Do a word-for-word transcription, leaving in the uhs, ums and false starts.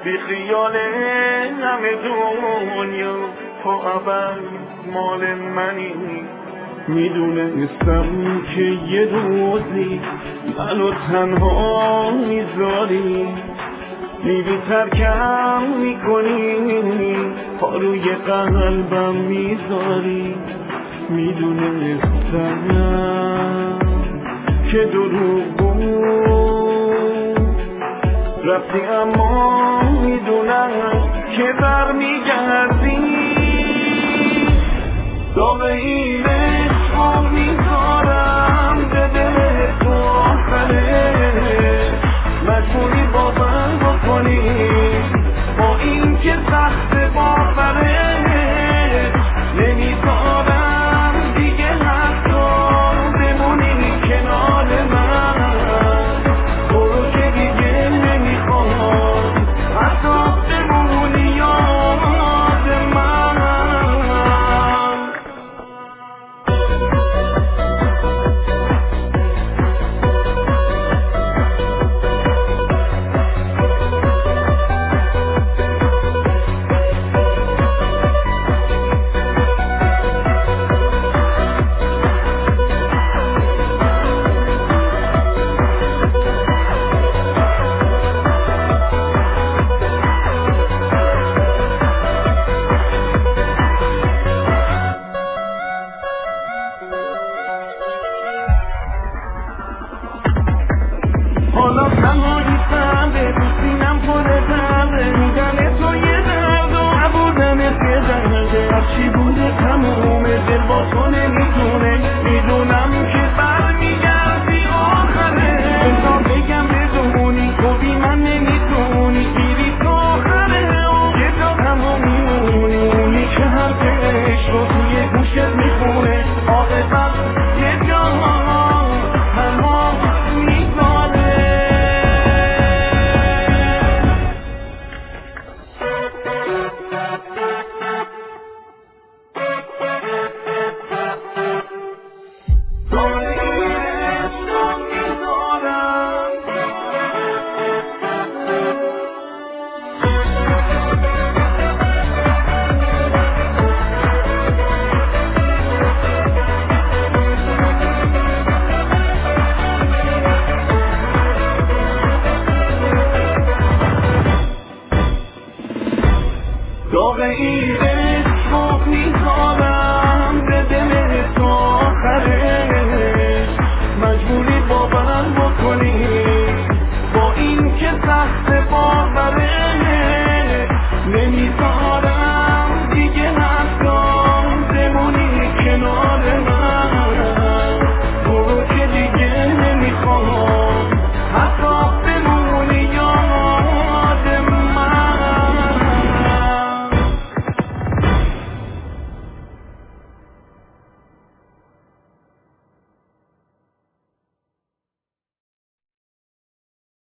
بی خیال همه دنیا تا ابد مال منی. میدونستم که یه روزی منو تنها میذاری، میری ترکم میکنی پا روی قلبم میذاری. میدونستم که دروغ بود رفتی، اما میدونم که برمیگردی. داغ این عشقو میذارم به دل تو آخره، مجبوری باور بکنی با این که سخت باوره. نمیذارم دیگه حتی بمونی کنار من، برو که دیگه نمیخوام حتی بمونی یاد من. حالا تنهاییستم به دوستینم خودتم، میدن تو یه درد و نبودنت یه درده. هرچی بوده تمومه، دل با تو نمیتونه. میدونم که برمیگردی آخره، بذار بگم بدونی تو بی من نمیتونی. میری تو آخره و یه جا تنها میمونی، اونی که حرف عشق رو توی گوشت میخونه. عاقبت یه جا تنها میذاره. داغ این